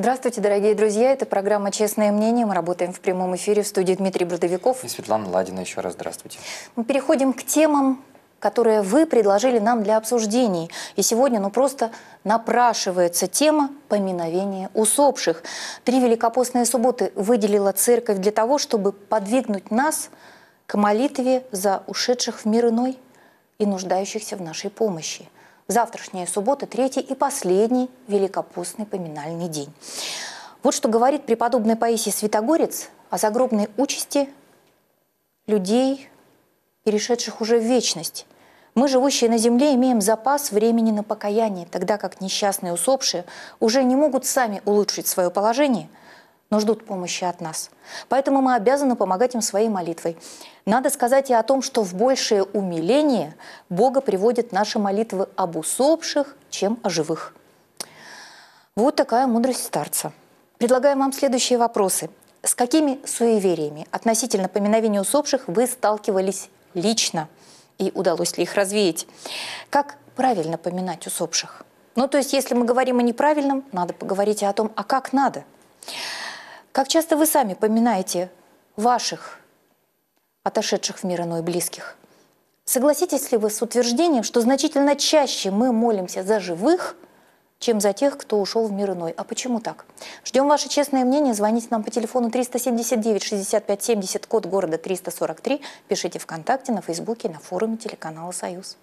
Здравствуйте, дорогие друзья. Это программа «Честное мнение». Мы работаем в прямом эфире в студии Дмитрий Бродовиков. И Светлана Ладина. Еще раз здравствуйте. Мы переходим к темам, которые вы предложили нам для обсуждений. И сегодня просто напрашивается тема поминовения усопших. 3 великопостные субботы выделила церковь для того, чтобы подвигнуть нас к молитве за ушедших в мир иной и нуждающихся в нашей помощи. Завтрашняя суббота, 3-й и последний великопостный поминальный день. Вот что говорит преподобный Паисий Святогорец о загробной участи людей, перешедших уже в вечность. Мы, живущие на земле, имеем запас времени на покаяние, тогда как несчастные усопшие уже не могут сами улучшить свое положение, но ждут помощи от нас. Поэтому мы обязаны помогать им своей молитвой. Надо сказать и о том, что в большее умиление Бога приводят наши молитвы об усопших, чем о живых. Вот такая мудрость старца. Предлагаем вам следующие вопросы. С какими суевериями относительно поминовения усопших вы сталкивались лично? И удалось ли их развеять? Как правильно поминать усопших? То есть, если мы говорим о неправильном, надо поговорить и о том, а как надо. Как часто вы сами поминаете ваших отошедших в мир иной близких? Согласитесь ли вы с утверждением, что значительно чаще мы молимся за живых, чем за тех, кто ушел в мир иной? А почему так? Ждем ваше честное мнение. Звоните нам по телефону 379-65-70, код города 343. Пишите ВКонтакте, на Фейсбуке, на форуме телеканала «Союз».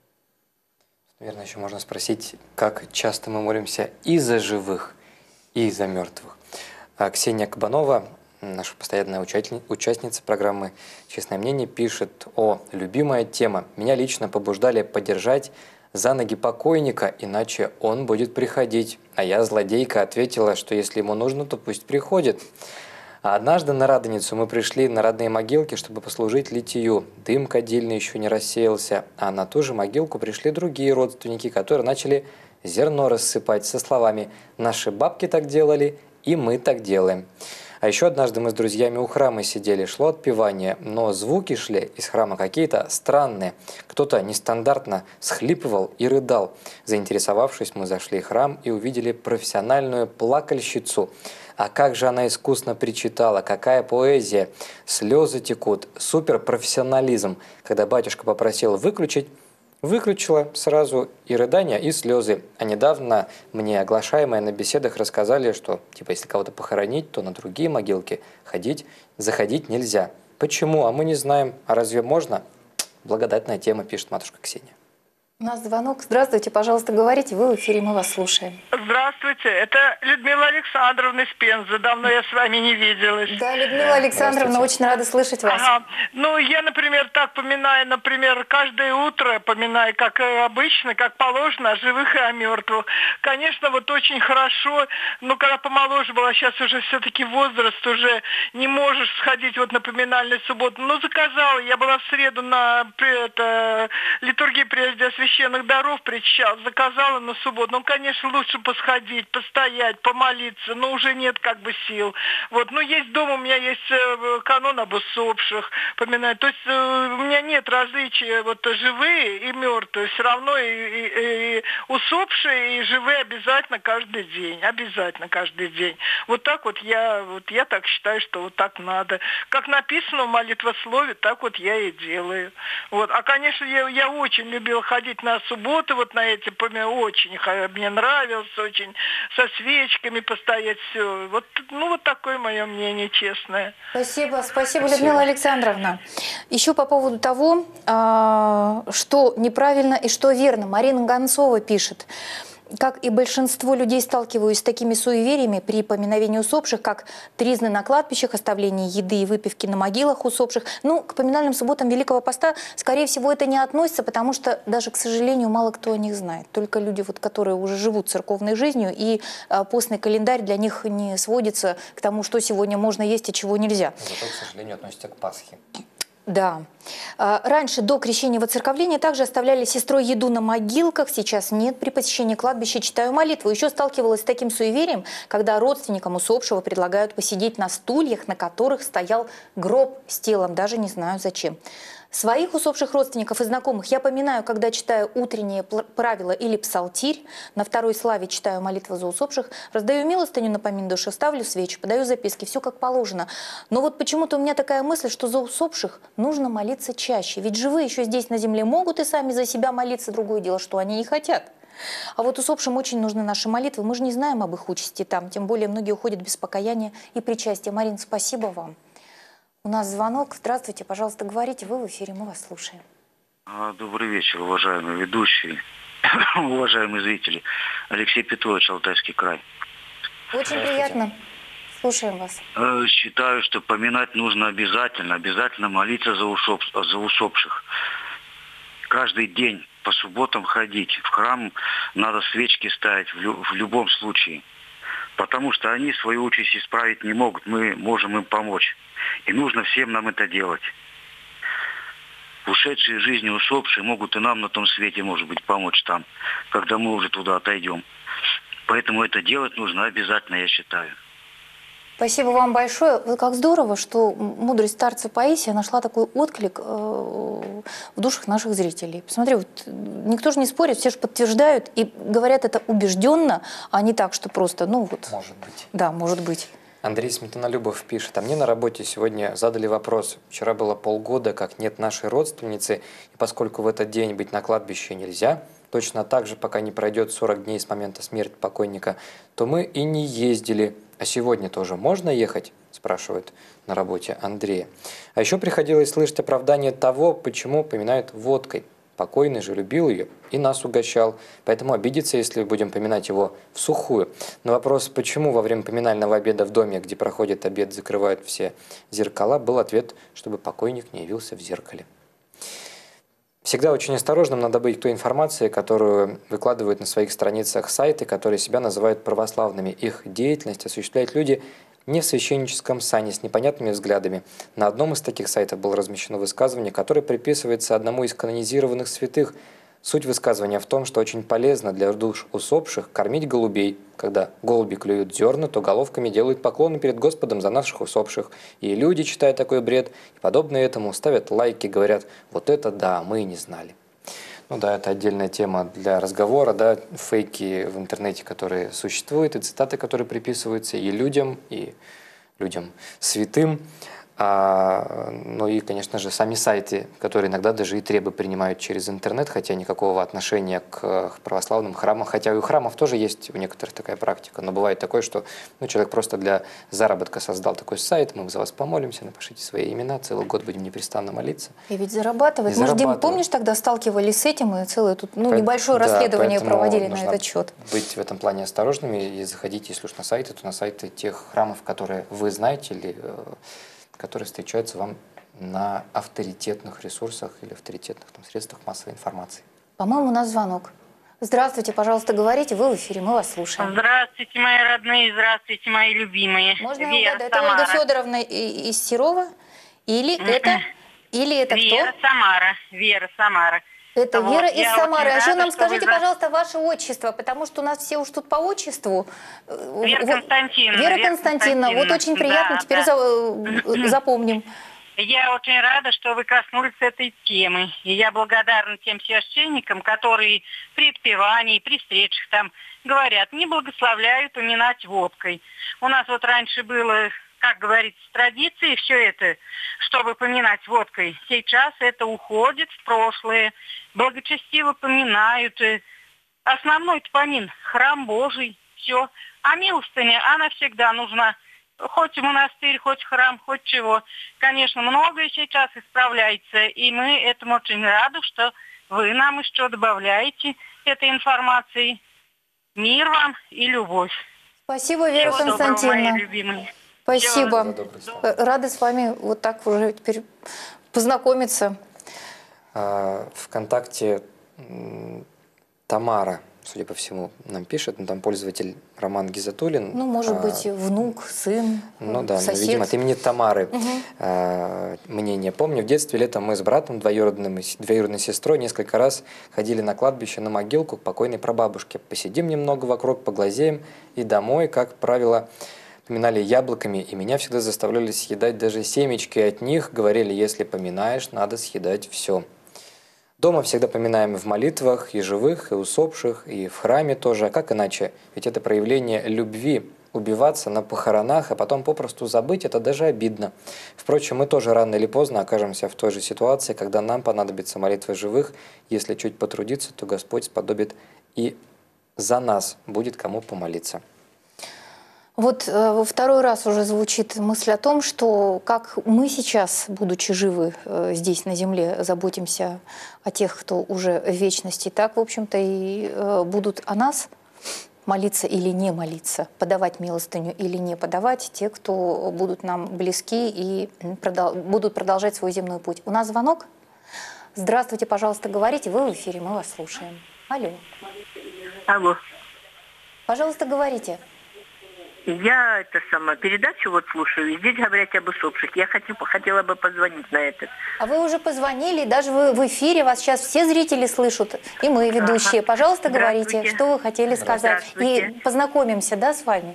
Наверное, еще можно спросить, как часто мы молимся и за живых, и за мертвых. Ксения Кабанова, наша постоянная участница программы «Честное мнение», пишет: «О, любимая тема. Меня лично побуждали поддержать за ноги покойника, иначе он будет приходить». А я, злодейка, ответила, что если ему нужно, то пусть приходит. А однажды на Радоницу мы пришли на родные могилки, чтобы послужить литию. Дым кадильный еще не рассеялся, а на ту же могилку пришли другие родственники, которые начали зерно рассыпать со словами: «Наши бабки так делали, и мы так делаем». А еще однажды мы с друзьями у храма сидели, шло отпевание, но звуки шли из храма какие-то странные. Кто-то нестандартно схлипывал и рыдал. Заинтересовавшись, мы зашли в храм и увидели профессиональную плакальщицу. А как же она искусно причитала, какая поэзия, слезы текут, суперпрофессионализм. Когда батюшка попросил выключить, выключила сразу и рыдания, и слезы. А недавно мне оглашаемые на беседах рассказали, что если кого-то похоронить, то на другие могилки заходить нельзя. Почему? А мы не знаем. А разве можно? Благодатная тема, пишет матушка Ксения. У нас звонок. Здравствуйте, пожалуйста, говорите, вы в эфире, мы вас слушаем. Здравствуйте, это Людмила Александровна из Пензы. Давно я с вами не виделась. Да, Людмила Александровна, очень рада слышать вас. Ага. Я, например, так поминаю, каждое утро поминаю, как обычно, как положено, о живых и о мертвых. Конечно, очень хорошо, когда помоложе была, сейчас уже все-таки возраст, уже не можешь сходить на поминальную субботу. Заказала, я была в среду на литургии прежде священных даров причащал, заказала на субботу. Конечно, лучше посходить, постоять, помолиться, но уже нет сил. Есть дома, у меня есть канон об усопших, поминать. То есть у меня нет различия живые и мертвые. Все равно и усопшие, и живые обязательно каждый день. Обязательно каждый день. Я так считаю, что так надо. Как написано в молитвослове, так я и делаю. А, конечно, я очень любила ходить на субботы, на эти очень мне нравилось, очень со свечками постоять, все. Такое мое мнение, честное. Спасибо, Людмила Александровна. Еще по поводу того, что неправильно и что верно. Марина Гонцова пишет: как и большинство людей, сталкиваюсь с такими суевериями при поминовении усопших, как тризны на кладбищах, оставление еды и выпивки на могилах усопших. К поминальным субботам Великого Поста, скорее всего, это не относится, потому что даже, к сожалению, мало кто о них знает. Только люди, которые уже живут церковной жизнью, и постный календарь для них не сводится к тому, что сегодня можно есть и чего нельзя. Зато, к сожалению, относится к Пасхе. Да. Раньше, до крещения воцерковления, также оставляли сестрой еду на могилках. Сейчас нет. При посещении кладбища читаю молитву. Еще сталкивалась с таким суеверием, когда родственникам усопшего предлагают посидеть на стульях, на которых стоял гроб с телом. Даже не знаю зачем. Своих усопших родственников и знакомых я поминаю, когда читаю утренние правила или псалтирь, на второй славе читаю молитву за усопших, раздаю милостыню на помин души, ставлю свечи, подаю записки, все как положено. Но вот почему-то у меня такая мысль, что за усопших нужно молиться чаще, ведь живые еще здесь на земле могут и сами за себя молиться, другое дело, что они не хотят. А вот усопшим очень нужны наши молитвы, мы же не знаем об их участи там, тем более многие уходят без покаяния и причастия. Марина, спасибо вам. У нас звонок. Здравствуйте, пожалуйста, говорите, вы в эфире, мы вас слушаем. Добрый вечер, уважаемые ведущие, уважаемые зрители. Алексей Петрович, Алтайский край. Очень приятно. Слушаем вас. Считаю, что поминать нужно обязательно молиться за усопших. Каждый день по субботам ходить. В храм надо свечки ставить в любом случае. Потому что они свою участь исправить не могут, мы можем им помочь. И нужно всем нам это делать. Ушедшие из жизни усопшие могут и нам на том свете, может быть, помочь там, когда мы уже туда отойдем. Поэтому это делать нужно обязательно, я считаю. Спасибо вам большое. Как здорово, что мудрость старца Паисия нашла такой отклик в душах наших зрителей. Посмотри, вот никто же не спорит, все же подтверждают и говорят это убежденно, а не так, что просто, ну вот. Может быть. Да, может быть. Андрей Сметанолюбов пишет: а мне на работе сегодня задали вопрос. Вчера было полгода, как нет нашей родственницы, и поскольку в этот день быть на кладбище нельзя, точно так же, пока не пройдет 40 дней с момента смерти покойника, то мы и не ездили. А сегодня тоже можно ехать? Спрашивает на работе Андрея. А еще приходилось слышать оправдание того, почему поминают водкой. Покойный же любил ее и нас угощал, поэтому обидится, если будем поминать его в сухую. На вопрос, почему во время поминального обеда в доме, где проходит обед, закрывают все зеркала, был ответ, чтобы покойник не явился в зеркале. Всегда очень осторожным надо быть к той информации, которую выкладывают на своих страницах сайты, которые себя называют православными. Их деятельность осуществляют люди не в священническом сане, с непонятными взглядами. На одном из таких сайтов было размещено высказывание, которое приписывается одному из канонизированных святых. Суть высказывания в том, что очень полезно для душ усопших кормить голубей. Когда голуби клюют зерна, то головками делают поклоны перед Господом за наших усопших. И люди, читая такой бред, и подобное этому, ставят лайки, говорят: вот это да, мы и не знали. Ну да, это отдельная тема для разговора, да, фейки в интернете, которые существуют, и цитаты, которые приписываются и людям святым. Ну и, конечно же, сами сайты, которые иногда даже и требы принимают через интернет, хотя никакого отношения к православным храмам, хотя и у храмов тоже есть у некоторых такая практика, но бывает такое, что человек просто для заработка создал такой сайт: мы за вас помолимся, напишите свои имена, целый год будем непрестанно молиться. И ведь зарабатывать. Мы же, Дим, помнишь, тогда сталкивались с этим и целое тут небольшое расследование проводили на этот счет. Быть в этом плане осторожными и заходить, если уж на сайты, то на сайты тех храмов, которые вы знаете или которые встречаются вам на авторитетных ресурсах или авторитетных средствах массовой информации. По-моему, у нас звонок. Здравствуйте, пожалуйста, говорите, вы в эфире, мы вас слушаем. Здравствуйте, мои родные, здравствуйте, мои любимые. Можно Вера, угадать, это Ольга Федоровна из Серова? Или это Вера, кто? Самара. Вера, Самара. Это Вот, Вера из я Самары. очень А еще рада, нам что скажите, вы пожалуйста, ваше отчество, потому что у нас все уж тут по отчеству. Вера Константиновна. Вера Константиновна, вот очень приятно, Да, теперь да. запомним. Я очень рада, что вы коснулись этой темы. И я благодарна тем священникам, которые при отпевании, при встречах там говорят, не благословляют уминать водкой. У нас вот раньше было, как говорится, традиции все это, чтобы поминать водкой. Сейчас это уходит в прошлое. Благочестиво поминают. Основной-то помин – храм Божий. Все. А милостыня, она всегда нужна. Хоть в монастырь, хоть в храм, хоть чего. Конечно, многое сейчас исправляется. И мы этому очень рады, что вы нам еще добавляете этой информации. Мир вам и любовь. Спасибо, Вера Всего доброго, Константиновна. мои любимые. Спасибо. Всего Рады с вами вот так уже теперь познакомиться. ВКонтакте Тамара, судя по всему, нам пишет, там пользователь Роман Гизатуллин. Ну, может быть, внук, сын, Ну да, сосед. но, видимо, от имени Тамары. Мнение помню. В детстве летом мы с братом, двоюродной сестрой, несколько раз ходили на кладбище, на могилку к покойной прабабушке. Посидим немного вокруг, поглазеем и домой, как правило, поминали яблоками, и меня всегда заставляли съедать даже семечки от них. Говорили, если поминаешь, надо съедать все. Дома всегда поминаем в молитвах и живых, и усопших, и в храме тоже. А как иначе? Ведь это проявление любви. Убиваться на похоронах, а потом попросту забыть, это даже обидно. Впрочем, мы тоже рано или поздно окажемся в той же ситуации, когда нам понадобится молитва живых. Если чуть потрудиться, то Господь сподобит и за нас будет кому помолиться. Вот во второй раз уже звучит мысль о том, что как мы сейчас, будучи живы здесь на земле, заботимся о тех, кто уже в вечности, так, в общем-то, и будут о нас молиться или не молиться, подавать милостыню или не подавать те, кто будут нам близки и будут продолжать свой земной путь. У нас звонок. Здравствуйте, пожалуйста, говорите, вы в эфире, мы вас слушаем. Алло. Алло. Пожалуйста, говорите. Я передачу вот слушаю, и здесь говорят об усопших. Я хотела бы позвонить на этот. А вы уже позвонили, даже вы в эфире, вас сейчас все зрители слышат, и мы, ведущие. Пожалуйста, говорите, что вы хотели сказать. И познакомимся, да, с вами?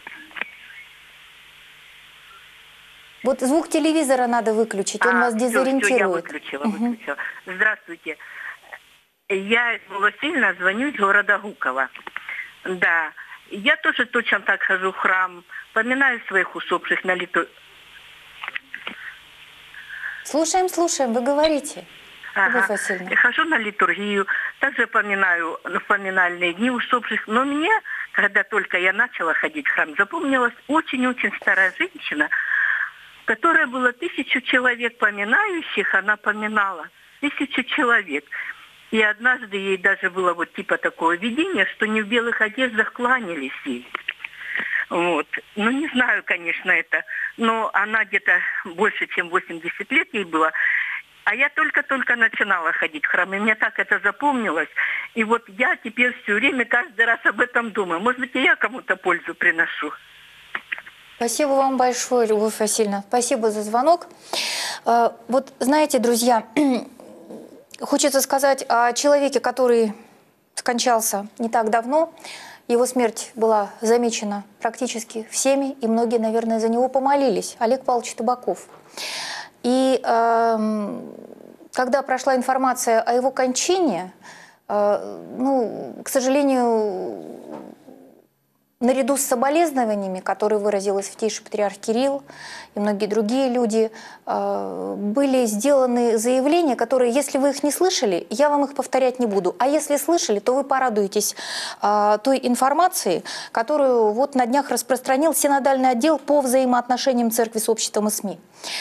Вот звук телевизора надо выключить, он вас дезориентирует. Все, я выключила. Здравствуйте. Я сильно звоню из города Гуково. Да. Я тоже точно так хожу в храм, поминаю своих усопших на литургии. Слушаем, вы говорите. Ага. Я хожу на литургию, также поминаю в поминальные дни усопших. Но мне, когда только я начала ходить в храм, запомнилась очень-очень старая женщина, которая была 1000 человек поминающих, она поминала 1000 человек. И однажды ей даже было вот типа такое видение, что не в белых одеждах кланялись ей. Вот. Ну, не знаю, конечно, это. Но она где-то больше, чем 80 лет ей было. А я только-только начинала ходить в храм. И мне так это запомнилось. И вот я теперь все время, каждый раз об этом думаю. Может быть, и я кому-то пользу приношу. Спасибо вам большое, Любовь Васильевна. Спасибо за звонок. Вот знаете, друзья, хочется сказать о человеке, который скончался не так давно. Его смерть была замечена практически всеми, и многие, наверное, за него помолились. Олег Павлович Табаков. И когда прошла информация о его кончине, к сожалению, наряду с соболезнованиями, которые выразил Святейший Патриарх Кирилл и многие другие люди, были сделаны заявления, которые, если вы их не слышали, я вам их повторять не буду. А если слышали, то вы порадуетесь той информации, которую вот на днях распространил Синодальный отдел по взаимоотношениям Церкви с обществом и СМИ.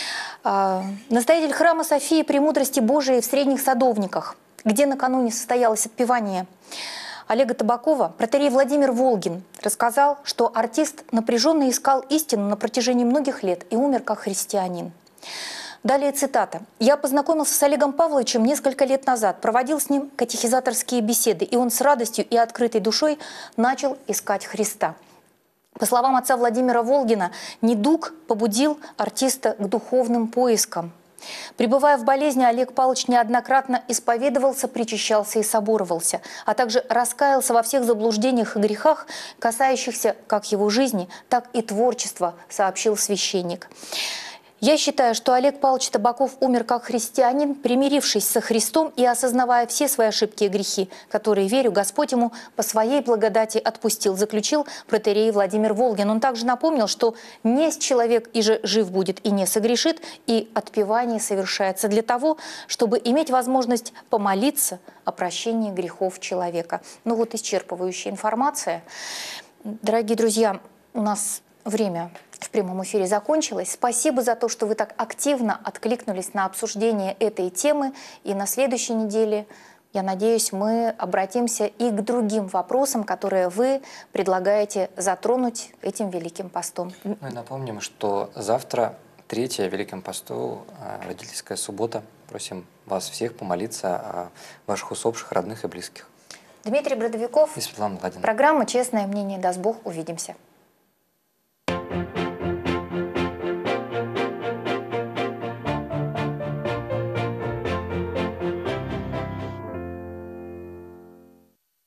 Настоятель храма Софии Премудрости Божией в Средних Садовниках, где накануне состоялось отпевание Олега Табакова, протоиерей Владимир Волгин рассказал, что артист напряженно искал истину на протяжении многих лет и умер как христианин. Далее цитата. «Я познакомился с Олегом Павловичем несколько лет назад, проводил с ним катехизаторские беседы, и он с радостью и открытой душой начал искать Христа». По словам отца Владимира Волгина, недуг побудил артиста к духовным поискам. Пребывая в болезни, Олег Павлович неоднократно исповедовался, причащался и соборовался, а также раскаялся во всех заблуждениях и грехах, касающихся как его жизни, так и творчества, сообщил священник. Я считаю, что Олег Павлович Табаков умер как христианин, примирившись со Христом и осознавая все свои ошибки и грехи, которые, верю, Господь ему по своей благодати отпустил, заключил протоиерей Владимир Волгин. Он также напомнил, что несть человек и же жив будет, и не согрешит, и отпевание совершается для того, чтобы иметь возможность помолиться о прощении грехов человека. Ну вот исчерпывающая информация. Дорогие друзья, у нас время в прямом эфире закончилось. Спасибо за то, что вы так активно откликнулись на обсуждение этой темы. И на следующей неделе, я надеюсь, мы обратимся и к другим вопросам, которые вы предлагаете затронуть этим Великим постом. Мы напомним, что завтра, 3-я Великом посту, родительская суббота. Просим вас всех помолиться о ваших усопших, родных и близких. Дмитрий Бродовиков и Светлана Ладина. Программа «Честное мнение». Даст Бог, увидимся.